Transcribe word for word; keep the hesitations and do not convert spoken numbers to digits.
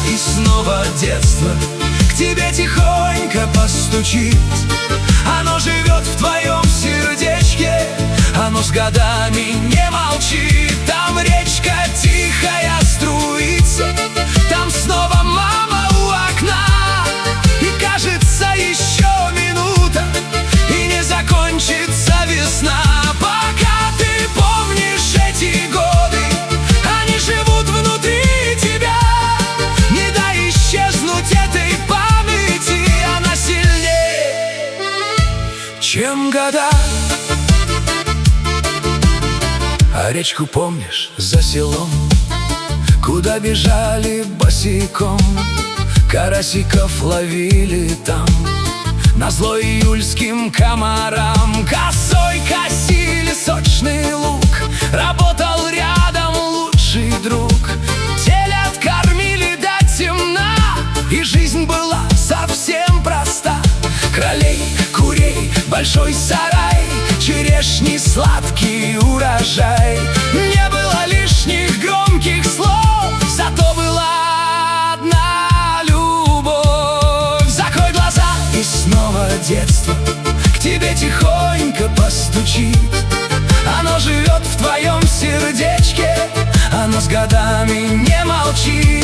и снова детство к тебе тихонько постучит. Оно живет в твоем сердечке, оно с годами не молчит. Там речка тихая струится, там снова мама у окна. И кажется, еще минута, и не закончится весна. Пока ты помнишь эти годы, они живут внутри тебя. Не дай исчезнуть этой памяти, она сильнее, чем года. А речку помнишь за селом, куда бежали босиком, карасиков ловили там, назло июльским комарам. Косой косили сочный лук, работал рядом лучший друг. Телят кормили до темна, и жизнь была совсем проста. Кролей, курей, большой сарай, черешни, сладкий урожай. Не было лишних громких слов, зато была одна любовь. Закрой глаза, и снова детство к тебе тихонько постучит. Оно живет в твоем сердечке, оно с годами не молчит.